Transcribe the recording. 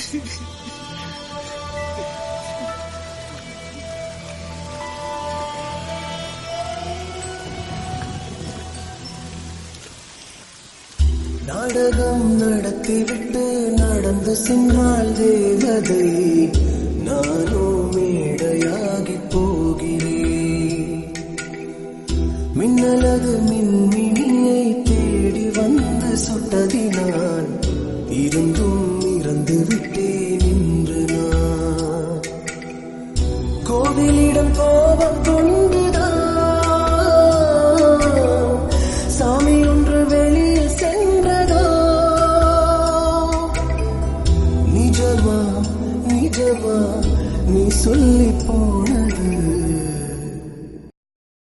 நாடகம் நடத்திவிட்டு நடந்து சென்றால் தேவதை, நானோ மேடையாகி போகிறேன். மின்னலது மின்